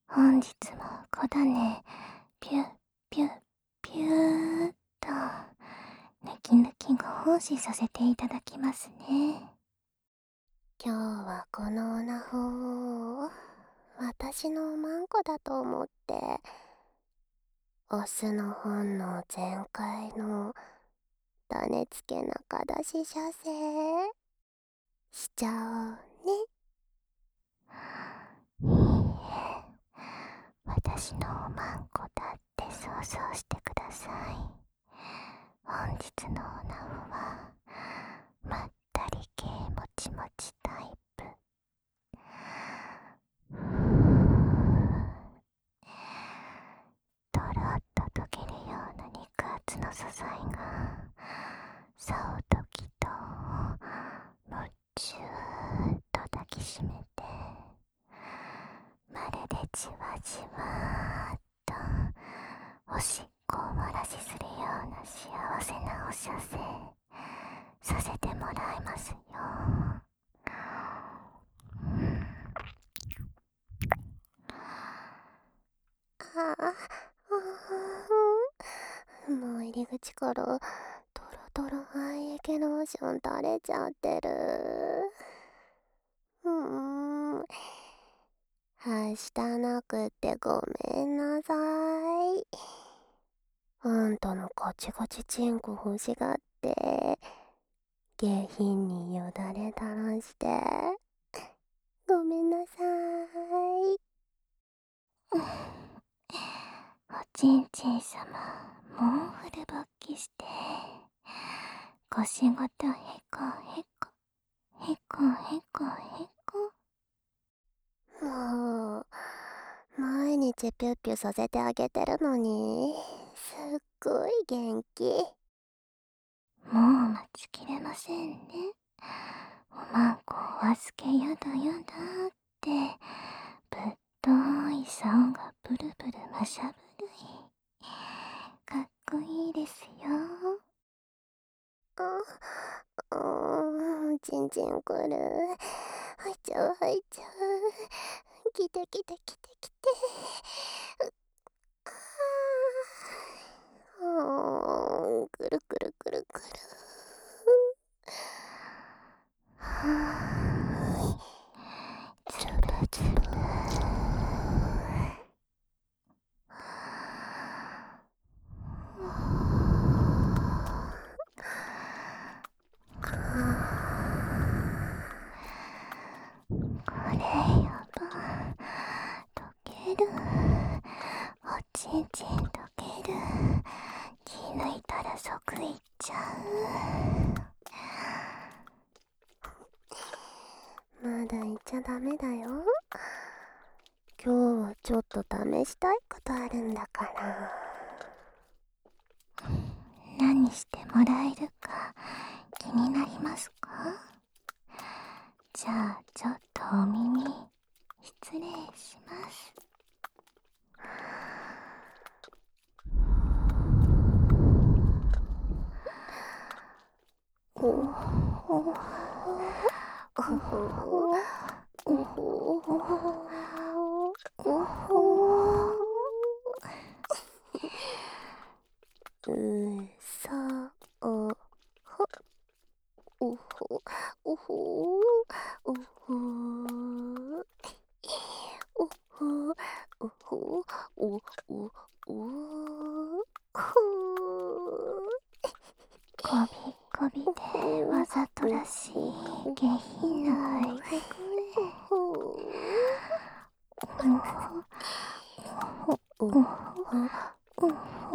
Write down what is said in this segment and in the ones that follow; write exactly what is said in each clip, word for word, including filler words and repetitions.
本日も小種ピュッピュッピューっと抜き抜きご奉仕させていただきますね。 今日はこのオナホを私のおまんこだと思ってオスの本能全開の種付け中出し射精しちゃおうね。 いいえ、私のおまんこだって想像してください。本日のおなほはまったり系もちもちタイプ。とろっと溶けるような肉厚の素材がさおときとむっちゅーっと抱きしめて、まるでじわじわーっとおしっこを漏らしするような幸せなお射精させてもらいますよ。 ああ、もう入り口からトロトロ愛液ローション垂れちゃってる。うーん、はしたなくってごめんなさい。あんたのガチガチチンコ欲しがって下品によだれ垂らしてごめんなさい。 おちんちんさま、もうフル勃起してご仕事へこへこへこへこへこ。 もう毎日ピュッピュさせてあげてるのにすっごい元気。 もう待ちきれませんね。おまんこお預けやだやだってぶっとい竿がブルブルましゃぶるい。かっこいいですよ。 ああー、ちんちんくる。入っちゃう入っちゃう。来て来て来て来て。あー、くるくるくるくる。 はーい、つぶつぶ。これやば、溶ける。おちんちん溶ける。気抜いたら即いっちゃまだ言っちゃダメだよ。今日はちょっと試したいことあるんだから。 う。何してもらえるか気になりますか？じゃあちょっとお耳失礼します。 おおおほおほおほうさおほおほおほおほおほおほおおおこびこびでわざとらしい下品な愛がくれ。 おほお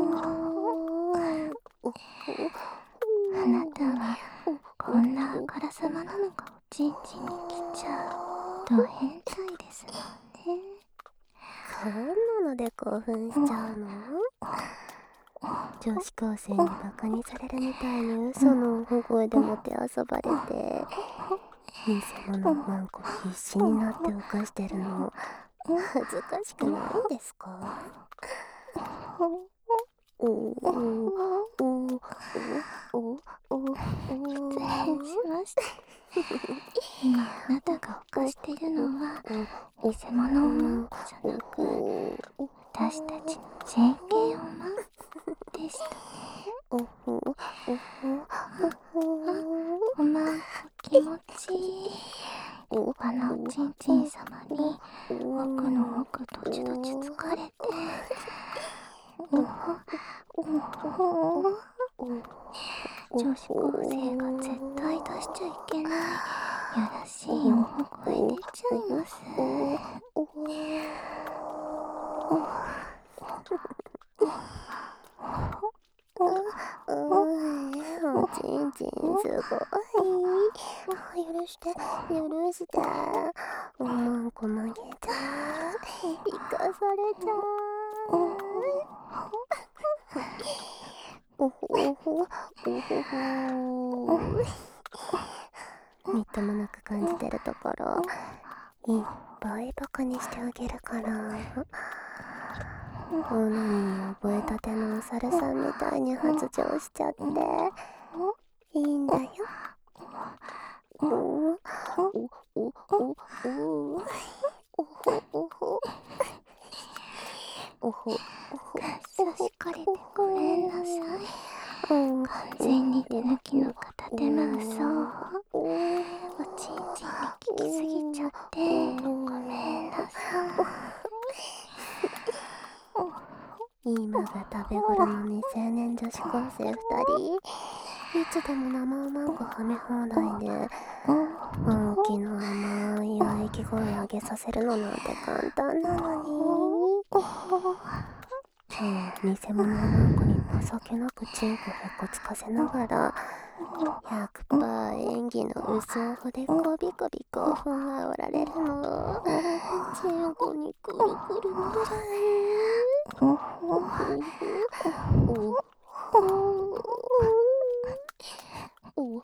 ほあなたはこんなあからさまなのがおちんちんに来ちゃうド変態ですもんね。 そんなので興奮しちゃうの？女子高生にバカにされるみたいに嘘の大声でもてあそばれて偽物のマンコ必死になって犯してるの恥ずかしくないんですか？ おおおおお失礼しました。今あなたが犯してるのは偽物をマンコじゃなく私たちの ジェーケー をマンコでしたね。 おほおほおまんこ気持ちいい。立派なおちんちん様に奥の奥どちどち疲れて、おほおほ女子高生が絶対出しちゃいけないやらしい大声出ちゃいます。 おちんちんすごい。許して許して。おまんこ曲げちゃう。生かされちゃう。おほおほおほほ。みっともなく感じてるところいっぱいバカにしてあげるから。オナニー覚えたてのお猿さんみたいに発情しちゃっていいんだよ。おおおおおおおほおほおほ差しかれてごめんなさい。完全に手抜きの片手マウスをおちんちんに効きすぎちゃってごめんなさい。 今が食べ頃の未成年女子高生ふたり、いつでも生おまんこはめ放題で大きな甘い喘ぎ声上げさせるのなんて簡単なのに。今日偽物おまんこに情けなくチンコへっこつかせながら ひゃくパーセント 演技の嘘おほでこびこび興奮あおられるの。チンコにくるくる乗っちゃう。おほおお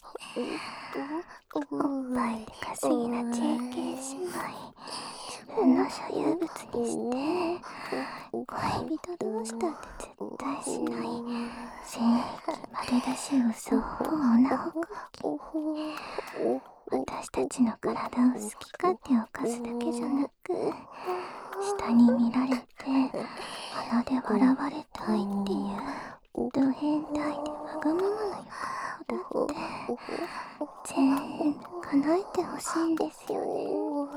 おっぱいでかすぎな ジェーケー 姉妹、自分の所有物にして恋人同士だって絶対しない性癖丸出し嘘を女を私たちの体を好き勝手犯すだけじゃなく下に見られて鼻で笑われたいっていうド変態でわがままな欲望だって全部叶えてほしいんですよね。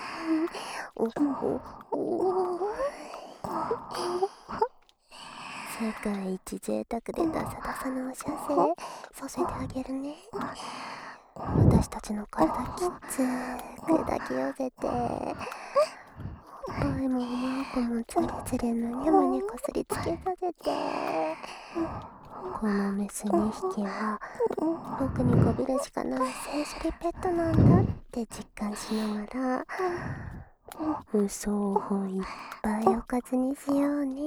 世界一贅沢でダサダサなお射精させてあげるね。私たちの体きつく抱き寄せておっぱいもおまんこもつりつりむにゃむにゃこすりつけさせて、このメスにひきは僕にこびるしかない性処理ペットなんだって実感しながら嘘をいっぱいおかずにしようね。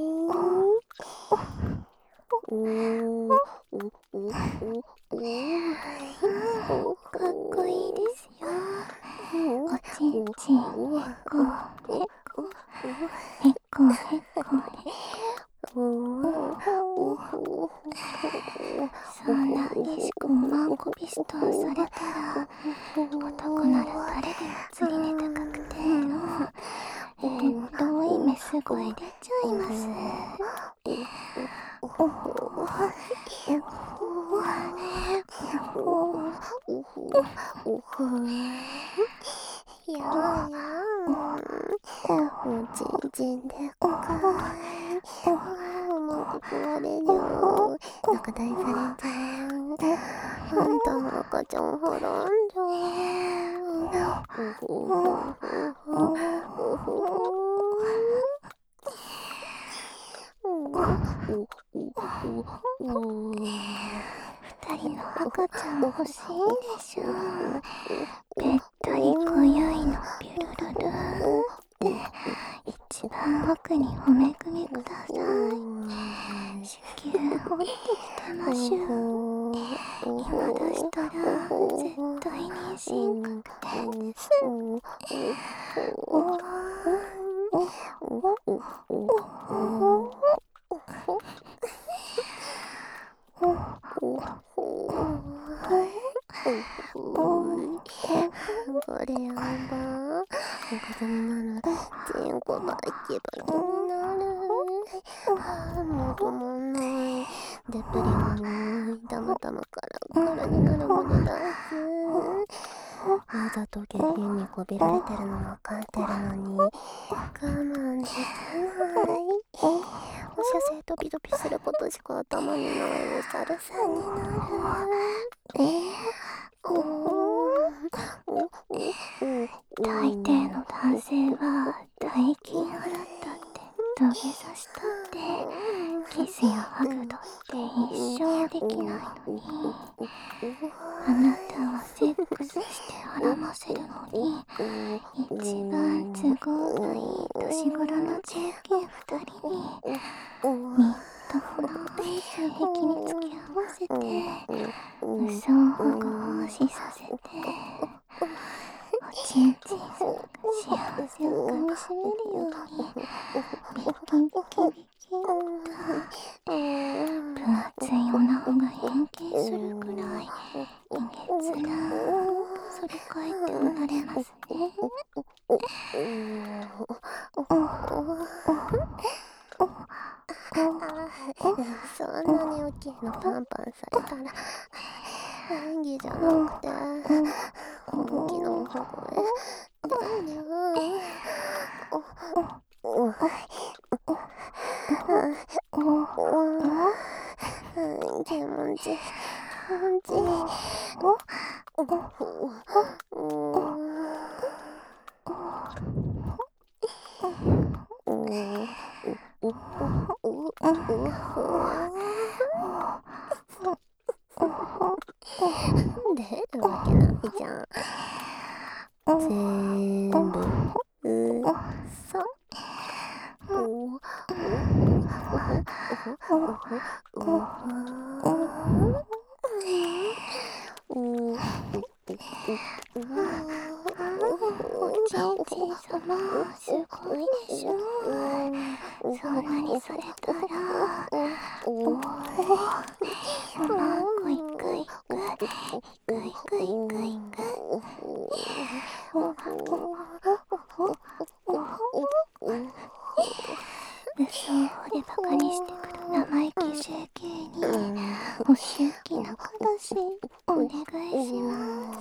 おおおおおおかっこいいですよ。おちんちんへこへこへこへこそんな激しくおまんこピストンされたら男なら誰でも釣りネタ確定のえー、遠いメス声出ちゃいます。おほおほおほやーやーおちんちんでっかい。うまく壊れるよ。中大されちゃう。あんたの赤ちゃんはらんじゃう。おほおほおほおほ二人の赤ちゃん欲しいでしょ。べったり濃ゆいのピュルルルって一番奥におめぐみください。子宮降りてきてましゅ。今出したら絶対妊娠確定です。おわーチンコバキバキになる。あもう止まんない。でっぷり重い。たまたまカラカラになるまでダンス。わざと下品にこびられてるの分かってるのに我慢できない。放射性ドピドピすることしか頭にない。お猿さんになる。 大抵の男性は大金払ったって土下座したってキスやハグだって一生できないのに、あなたはセックスして孕ませるのに一番都合のいい年頃の中堅二人にみっともない射撃に付き合わせて嘘を合しさせておちんちんさまが幸せをかみしめるようにビキビキビキと分厚い女子が変形するくらいいげつら反り返って生まれますね。 そんなに大きいのパンパンされたら演技じゃなくて本気の大声だよ。気持ちいい気持ちいい。出るわけないじゃん。全部嘘。 おちんちんさますごいでしょ。そんなにされたらおーおまんこいくいくいくいくいくいく無双法でバカにしてくる生意気整形にお仕置きな形お願いします。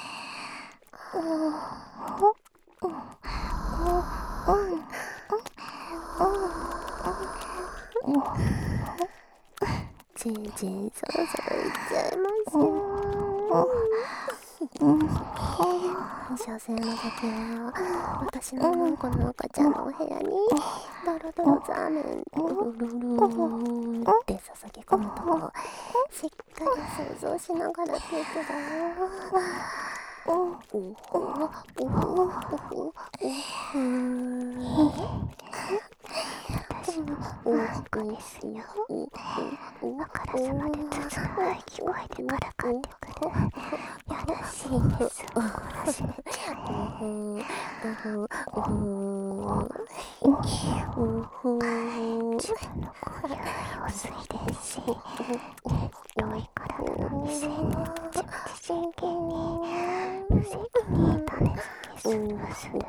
ちんちんそろそろいっちゃいますよ。射精の時は私のうんこの赤ちゃんのお部屋にドロドロザーメンルルルルーって注ぎ込むとこしっかり想像しながら聞いてたよ。おほおほおほうん。 私もうんこですよ。あからさまで筒のない聞こえてからかってくる。やらしいです。殺しめちゃう。自分の声や用水ですし、広い体の未成年のちまち真剣に無責に種付けするする。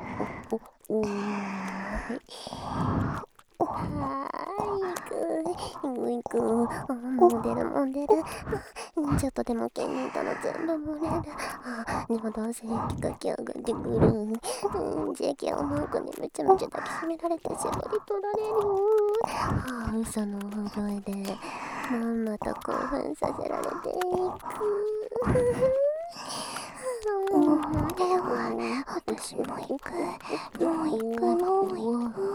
いくモデルモデルちょっとでも気に入ったの全部モデル。でもどうせ書き上がってくる。ジェイケー をマークにめちゃめちゃ抱きしめられて絞り取られる。嘘の大声でまんまと興奮させられていく。 では私も行くもう行くもう行く。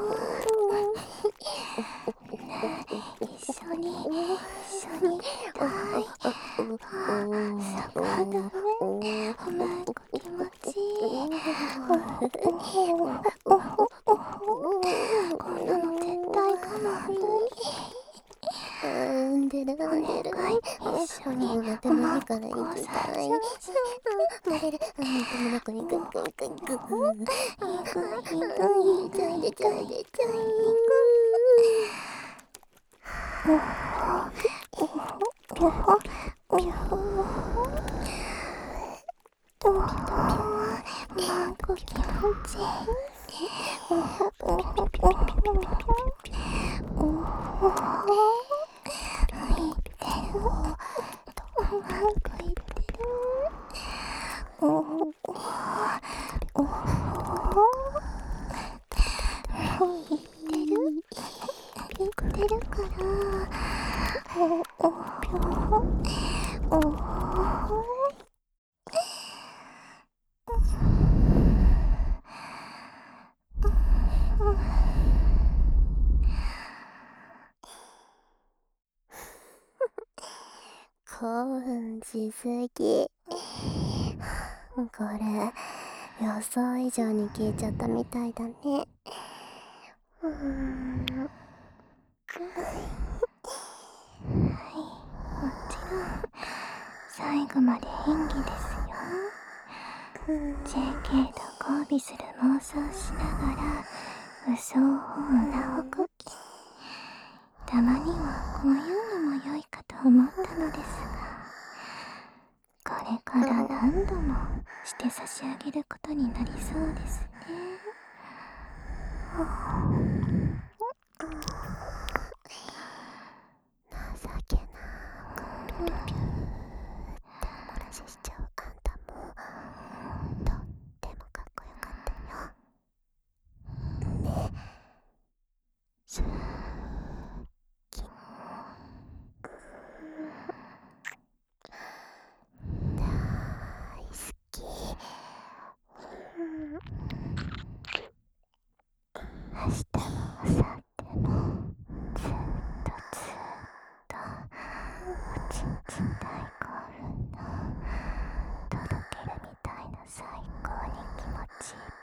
一緒に一緒にたい。ああだね。お前が気持ちいい。こんなの絶対かまんない。 んでるんでる一緒にまた胸から行きたい。モデル友の子にグッグッグッグッグッひどいちゃいでちゃいでちゃいまんこ気持ちいい。 言ってるからおおおお興奮しすぎ。これ予想以上に消えちゃったみたいだね。うーんはい、もちろん最後まで演技ですよ。 ジェーケー と交尾する妄想しながら嘘を女をこき、たまにはこういうのも良いかと思ったのですが、これから何度もして差し上げることになりそうですね。 情けなくルルルって漏らししちゃうあんたもとってもかっこよかったよね。好き。大好き。 明日も明後日もずっとずっとおちんちん大興奮のとろけるみたいな最高に気持ちいい